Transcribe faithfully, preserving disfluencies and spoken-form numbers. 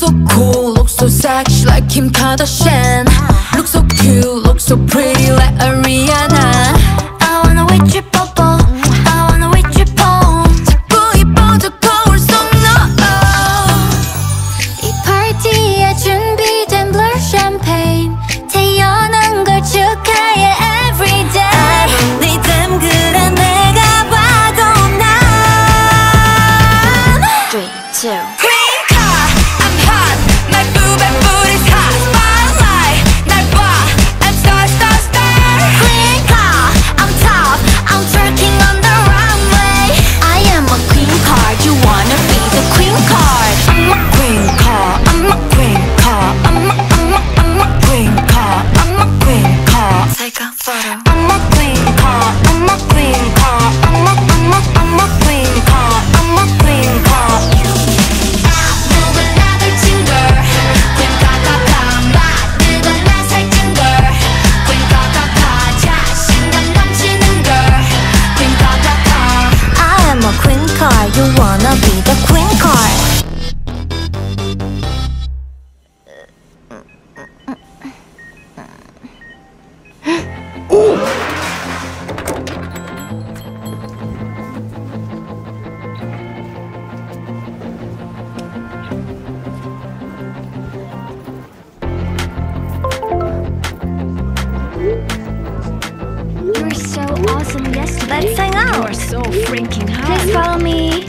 so cool, look so sexy like Kim Kardashian. Look so cute, look so pretty like Ariana. I wanna with you 뽀뽀, I wanna with you 뽕. 자꾸 이뻐져 거울 속 너. 이 파티에 준비된 blur champagne. 태어난 걸 축하해 everyday. 네 땀그란 내가 봐도 난 three, two Queen car, I'm hot. My boob and booty's hot. Spotlight, 날 봐. I'm star, star, star. Queen car, I'm top. I'm twerking on the runway. I am a queen card. You wanna be the queen card? I'm a queen car. I'm a queen car. I'm a, I'm a, I'm a queen car. I'm a queen car. Take a photo. I'm a queen car. I'm a queen car. I'm a, I'm a, I'm a queen car. I'm a queen car. 누구나 들친 걸 queen 가가가 맛들던 나 살찐 걸 queen 가가가 자신감 넘치는 걸 queen 가가가 I am a queen card. You wanna be the queen card? You were so awesome yesterday. Let's hang out. You are so freaking hot. Please follow me.